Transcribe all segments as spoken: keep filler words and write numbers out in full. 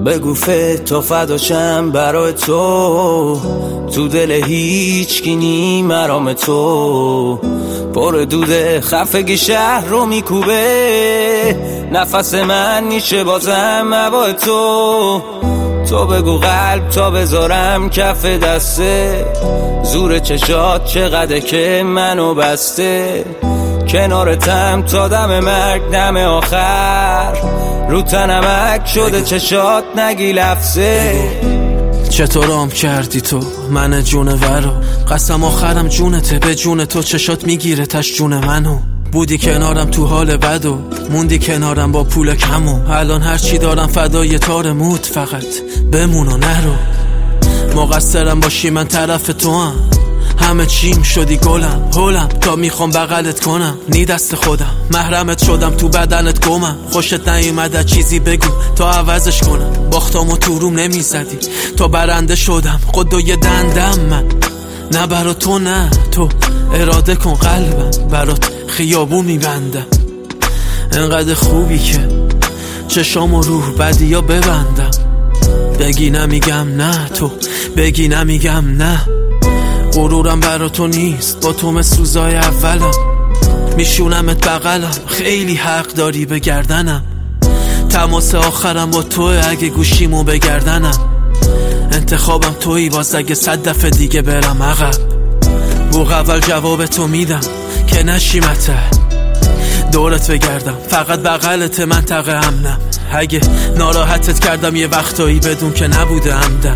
بگو فتا فداشم برای تو، تو دل هیچ کی نی مرام تو. پر دوده خفگی شهر رو میکوبه، نفس من نیشه بازم هوای تو. تو بگو قلب تا بذارم کف دسته، زور چشات چقدر که منو بسته. کنارتم تا دم مرگ دم آخر، رو تنمک شده چشات نگی لفظه. چطور آم کردی تو من جونورو، قسم آخرم جونته، به جون تو چشات میگیره تش جون منو. بودی کنارم تو حال بد و موندی کنارم با پول کمو. الان هرچی دارم فدای تار موت، فقط بمون و نرو. مقصرم باشی من طرف تو هم، همه چیم شدی گلم هولم تا میخوام بغلت کنم. نی دست خودم محرمت شدم تو بدنت گمم. خوشت نیومده چیزی بگو تا عوضش کنم. باختامو تو روم نمیزدی تا برنده شدم. خودوی دندم من نه برا تو، نه تو اراده کن قلبم برات خیابو میبندم. انقدر خوبی که چشامو روح بدی یا ببندم. بگی نمیگم نه، تو بگی نمیگم نه. غرورم برا تو نیست، با تو مثل روزای اولم. میشونمت بغلم، خیلی حق داری به گردنم. تماس آخرم با توه اگه گوشیمو بگردنم. انتخابم تویی باز اگه صد دفعه دیگه برم عقب. بوق اول جواب تو میدم که نشیمته دورت بگردم. فقط بغلت منطقه امنم. اگه ناراحتت کردم یه وقتایی بدون که نبوده عمدم.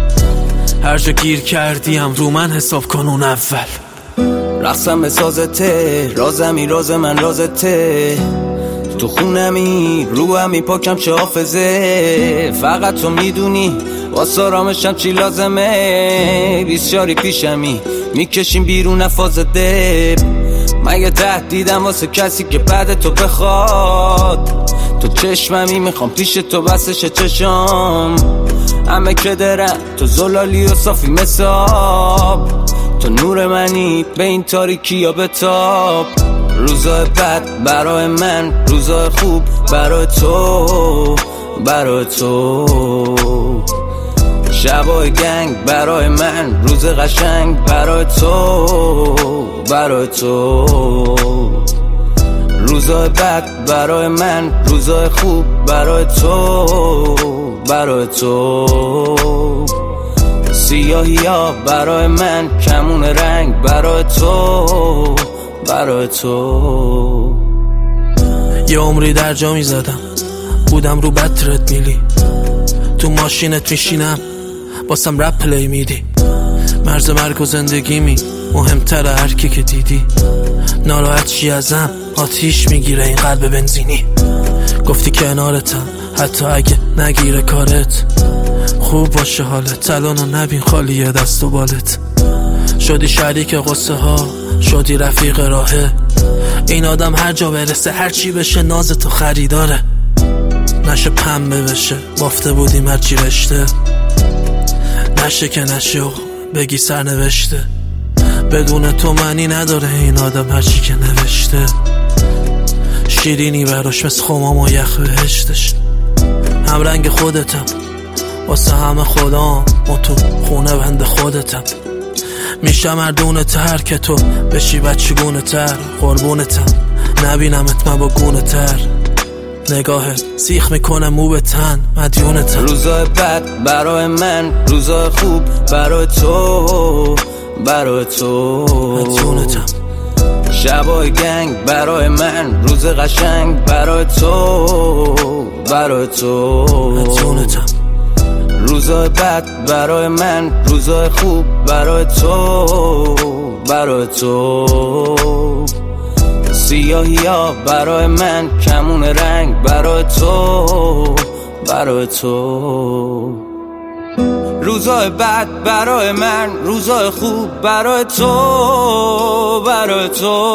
هر جا گیر کردیم رو من حساب کن اون اول. رقصم به سازته، رازمی راز من رازته. تو خونمی رو همی پاکم چه حافظه. فقط تو میدونی واسه آرامشم چی لازمه. بیسیاری پیشمی میکشیم بیرون نفازده. من یه تهدیدم واسه کسی که بعد تو بخواد. تو چشممی میخوام پیش تو بسش چشام. همه که درم تو زلالی و صافی مساب. تو نور منی به این تاریکی یا بتاب. روزای بد برای من، روزای خوب برای تو، برای تو. شبای گنگ برای من، روز قشنگ برای تو، برای تو. روزای بد برای من، روزای خوب برای تو، برای تو. سیاهی ها برای من، کمون رنگ برای تو، برای تو. یه عمری در جا میزدم، بودم رو بطرت میلی. تو ماشینت میشینم باسم رپ پلی میدی. مرز مرگ و زندگی می مهمتره هر کی که دیدی. ناراحت چی ازم آتیش میگیره این قلب بنزینی. گفتی کنارتم حتی اگه نگیره کارت. خوب باشه حالت الانو نبین خالیه دست و بالت. شدی شریک قصه ها، شدی رفیق راهه. این آدم هر جا برسه هر چی بشه ناز تو خریداره. نشه پنبه بشه بافته بودیم هر چی رشته. نشه که نشه بگی سر نوشته. بدون تو معنی نداره این آدم هر چی که نوشته. شیرینی براش مثل خمام و یخ بهشتش. هم رنگ خودتم واسه همه خودام و تو خونه بند خودتم. میشم مردونه تر که تو بشی بچگونه تر. قربونتم نبینمت من با گونه تر. نگاهت سیخ میکنه مو به تن مدیونتم. روزای بد برای من، روزای خوب برای تو، برای تو. مدیونتم. شبای گنگ برای من، روز قشنگ برای تو، برای تو. مدیونتم. روزای بد برای من، روزای خوب برای تو، برای تو. سیاهی ها برای من، کمون رنگ برای تو، برای تو. روزای بد برای من، روزای خوب برای تو، برای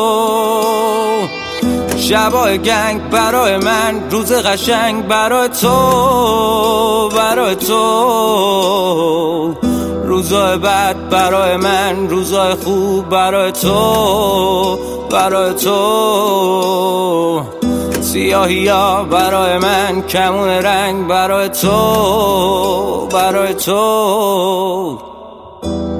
تو. شبای گنگ برای من، روز قشنگ برای تو، برای تو. روزای بد برای من، روزای خوب برای تو، برای تو. سیاهی ها برای من کمون رنگ برای تو، برای تو